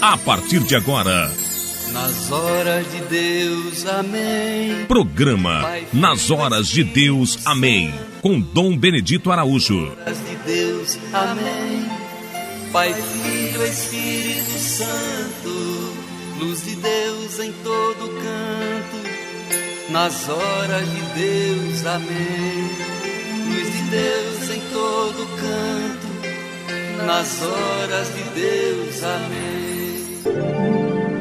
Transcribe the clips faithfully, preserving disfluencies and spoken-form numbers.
a partir de agora. Nas horas de Deus, amém. Programa Nas Horas de Deus, amém. Com Dom Benedito Araújo. Nas horas de Deus, amém. Pai, Filho, Espírito Santo, luz de Deus em todo canto. Nas horas de Deus, amém. Luz de Deus em todo canto. Nas horas de Deus, amém.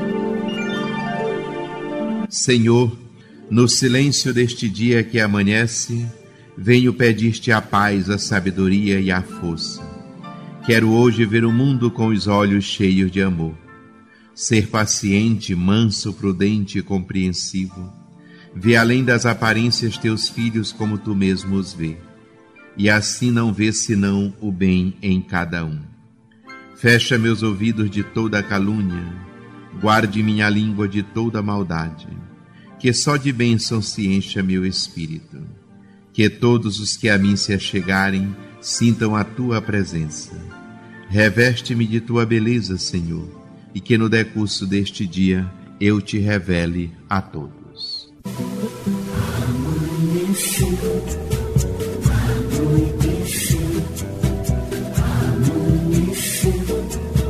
Senhor, no silêncio deste dia que amanhece, venho pedir-te a paz, a sabedoria e a força. Quero hoje ver o mundo com os olhos cheios de amor. Ser paciente, manso, prudente e compreensivo. Ver além das aparências teus filhos como tu mesmo os vê. E assim não ver senão o bem em cada um. Fecha meus ouvidos de toda calúnia. Guarde minha língua de toda maldade. Que só de bênção se encha meu espírito. Que todos os que a mim se achegarem sintam a tua presença. Reveste-me de tua beleza, Senhor, e que no decurso deste dia eu te revele a todos. Amanheceu, anoiteceu, amanheceu,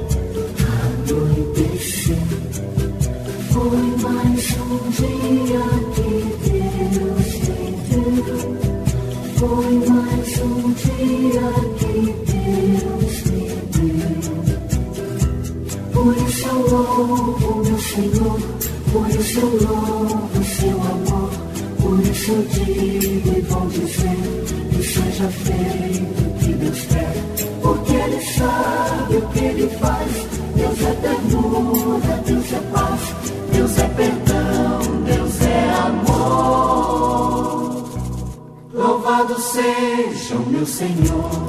anoiteceu. Foi mais um dia que Deus me deu. Foi mais um dia que Deus me deu. Por isso eu louvo meu Senhor, por isso eu louvo seu amor. Por isso eu digo e vou dizer que seja feito o que Deus quer. Porque Ele sabe o que Ele faz. Deus é ternura, Deus é paz. Deus é perdão, Deus é amor. Louvado seja o meu Senhor.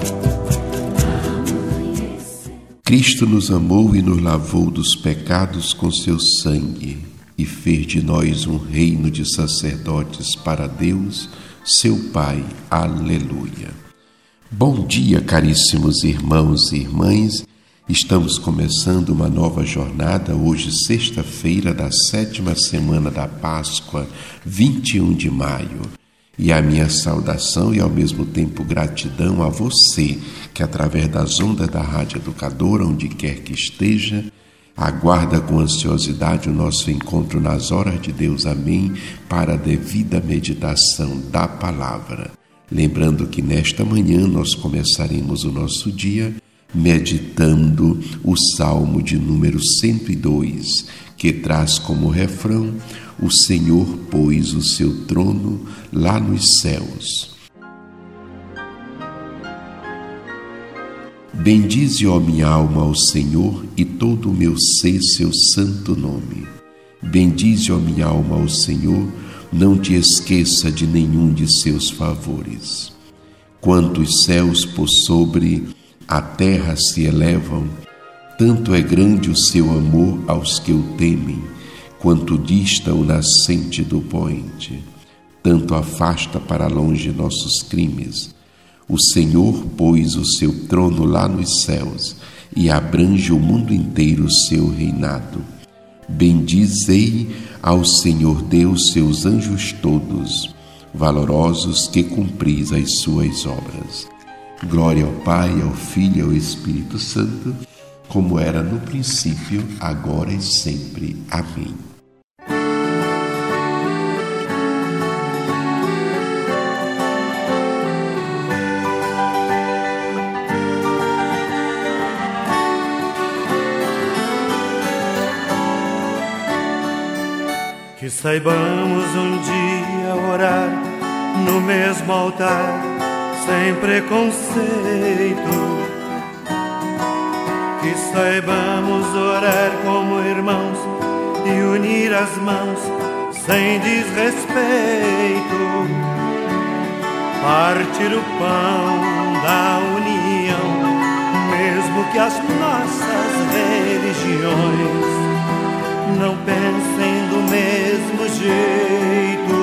Cristo nos amou e nos lavou dos pecados com seu sangue e fez de nós um reino de sacerdotes para Deus, seu Pai. Aleluia. Bom dia, caríssimos irmãos e irmãs. Estamos começando uma nova jornada, hoje sexta-feira da sétima semana da Páscoa, vinte e um de maio. E a minha saudação e ao mesmo tempo gratidão a você que através das ondas da Rádio Educadora, onde quer que esteja, aguarda com ansiosidade o nosso encontro nas horas de Deus, amém, para a devida meditação da palavra. Lembrando que nesta manhã nós começaremos o nosso dia meditando o Salmo de número cento e dois, que traz como refrão: o Senhor pôs o seu trono lá nos céus. Bendize, ó minha alma, ao Senhor, e todo o meu ser seu santo nome. Bendize, ó minha alma, ao Senhor, não te esqueça de nenhum de seus favores. Quantos céus por sobre a terra se elevam, tanto é grande o seu amor aos que o temem, quanto dista o nascente do poente, tanto afasta para longe nossos crimes. O Senhor pôs o seu trono lá nos céus e abrange o mundo inteiro o seu reinado. Bendizei ao Senhor Deus seus anjos todos, valorosos que cumpris as suas obras. Glória ao Pai, ao Filho e ao Espírito Santo, como era no princípio, agora e sempre. Amém. Que saibamos um dia orar no mesmo altar, sem preconceito. Que saibamos orar como irmãos e unir as mãos sem desrespeito. Partir o pão da união, mesmo que as nossas religiões não pensem do mesmo jeito.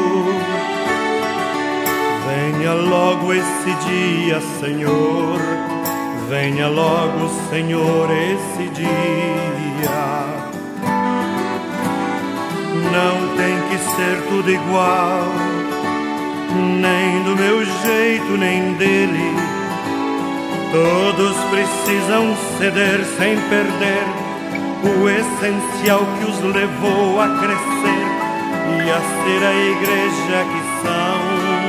Venha logo esse dia, Senhor. Venha logo, Senhor, esse dia. ser tudo igual, nem do meu jeito, nem dele. Todos precisam ceder sem perder o essencial que os levou a crescer e a ser a igreja que são.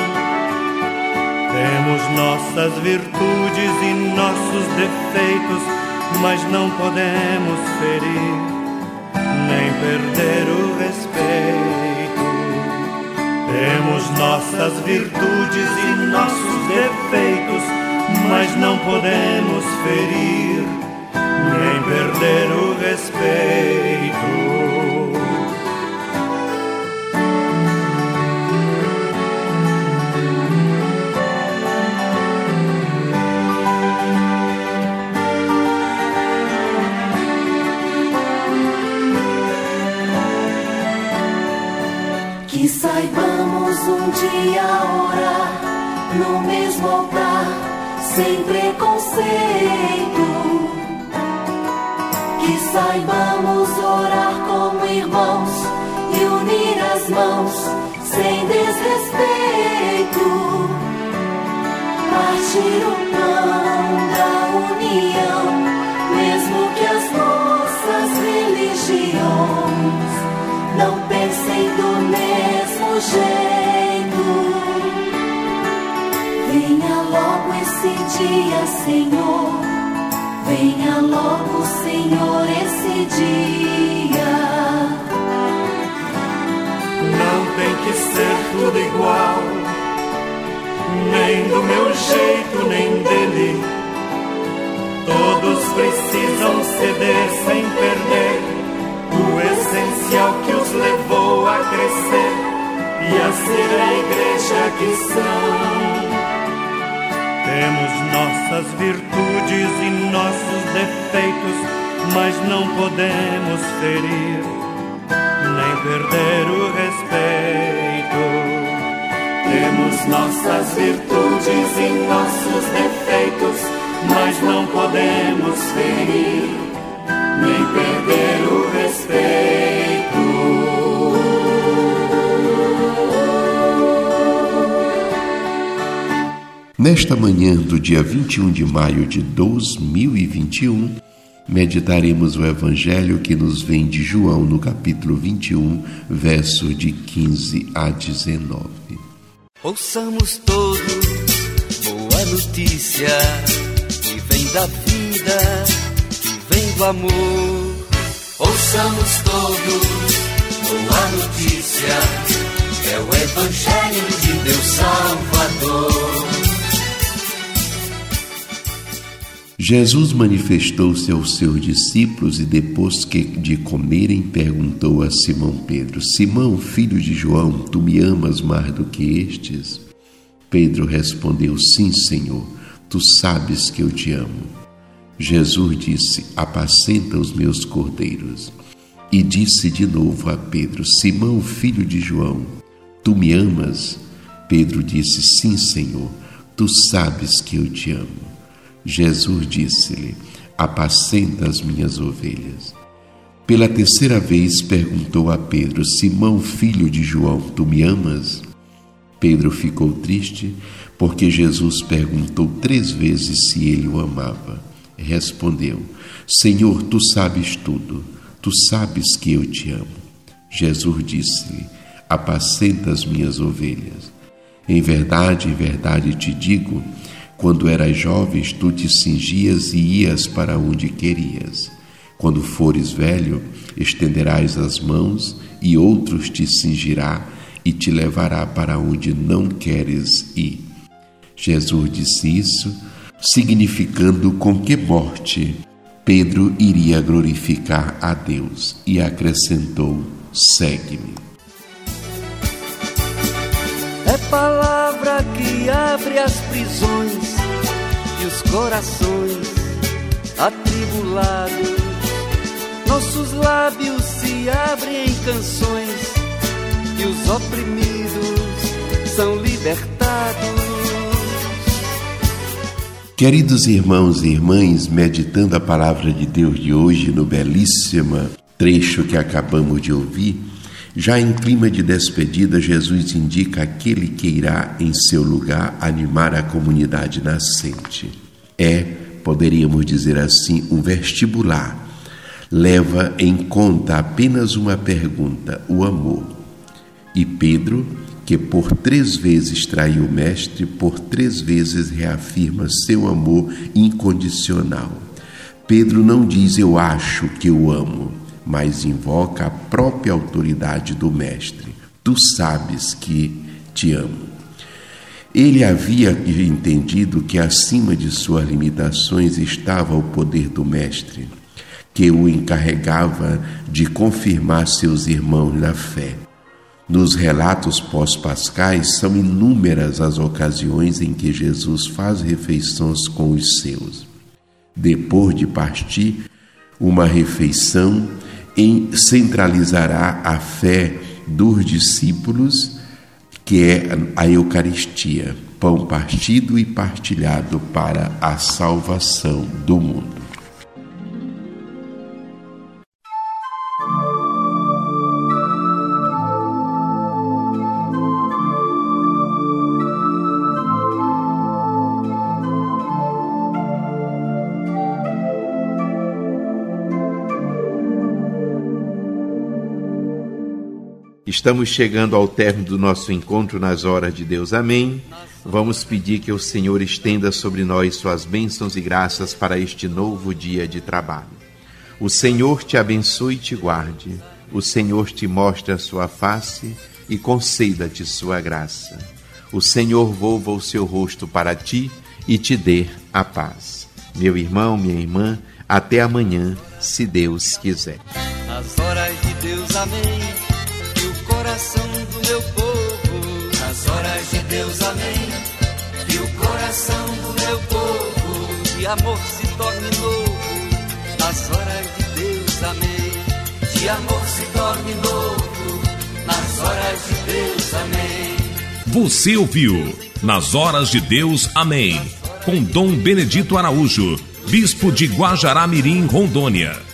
Temos nossas virtudes e nossos defeitos, mas não podemos ferir, nem perder o respeito. Temos nossas virtudes e nossos defeitos, mas não podemos ferir, nem perder o respeito. Que saibamos um dia orar no mesmo altar, sem preconceito. Que saibamos orar como irmãos e unir as mãos sem desrespeito. Partir o pão da união, mesmo que as nossas religiões não pensem do mesmo jeito. Venha logo esse dia, Senhor. Venha logo, Senhor, esse dia. Não tem que ser tudo igual, nem do meu jeito, nem dele. Todos precisam ceder sem perder o essencial que os levou a crescer e a ser a igreja que são. Temos nossas virtudes e nossos defeitos, mas não podemos ferir, nem perder o respeito. Temos nossas virtudes e nossos defeitos, mas não podemos ferir, nem perder o respeito. Nesta manhã do dia vinte e um de maio de dois mil e vinte e um, meditaremos o Evangelho que nos vem de João no capítulo vinte e um, versos de quinze a dezenove. Ouçamos todos boa notícia que vem da vida, que vem do amor. Ouçamos todos boa notícia, é o Evangelho de Deus Salvador. Jesus manifestou-se aos seus discípulos e depois que de comerem perguntou a Simão Pedro: Simão, filho de João, tu me amas mais do que estes? Pedro respondeu: Sim, Senhor, tu sabes que eu te amo. Jesus disse: apacenta os meus cordeiros. E disse de novo a Pedro: Simão, filho de João, tu me amas? Pedro disse: Sim, Senhor, tu sabes que eu te amo. Jesus disse-lhe: apacenta as minhas ovelhas. Pela terceira vez perguntou a Pedro: Simão, filho de João, tu me amas? Pedro ficou triste, porque Jesus perguntou três vezes se ele o amava. Respondeu: Senhor, tu sabes tudo, tu sabes que eu te amo. Jesus disse-lhe: apacenta as minhas ovelhas. Em verdade, em verdade te digo, quando eras jovem, tu te cingias e ias para onde querias. Quando fores velho, estenderás as mãos e outros te cingirá e te levará para onde não queres ir. Jesus disse isso, significando com que morte Pedro iria glorificar a Deus, e acrescentou: segue-me. É palavra que abre as prisões e os corações atribulados. Nossos lábios se abrem em canções e os oprimidos são libertados. Queridos irmãos e irmãs, meditando a palavra de Deus de hoje no belíssimo trecho que acabamos de ouvir, Já em clima de despedida, Jesus indica aquele que irá em seu lugar animar a comunidade nascente. É, poderíamos dizer assim, um vestibular. Leva em conta apenas uma pergunta, o amor. E Pedro, que por três vezes traiu o Mestre, por três vezes reafirma seu amor incondicional. Pedro não diz eu acho que eu amo, mas invoca a própria autoridade do Mestre. Tu sabes que te amo. Ele havia entendido que acima de suas limitações estava o poder do Mestre, que o encarregava de confirmar seus irmãos na fé. Nos relatos pós-pascais são inúmeras as ocasiões em que Jesus faz refeições com os seus. Depois de partir, uma refeição em, centralizará a fé dos discípulos, que é a Eucaristia, pão partido e partilhado para a salvação do mundo. Estamos chegando ao término do nosso encontro nas horas de Deus. Amém. Vamos pedir que o Senhor estenda sobre nós suas bênçãos e graças para este novo dia de trabalho. O Senhor te abençoe e te guarde. O Senhor te mostre a sua face e conceda-te sua graça. O Senhor volva o seu rosto para ti e te dê a paz. Meu irmão, minha irmã, até amanhã, se Deus quiser. Nas horas de Deus, amém. Coração do meu povo, nas horas de Deus, amém. Que o coração do meu povo de amor se torne novo, nas horas de Deus, amém. De amor se torne novo, nas horas de Deus, amém. Você ouviu Nas Horas de Deus, amém, com Dom Benedito Araújo, bispo de Guajará-Mirim, Rondônia.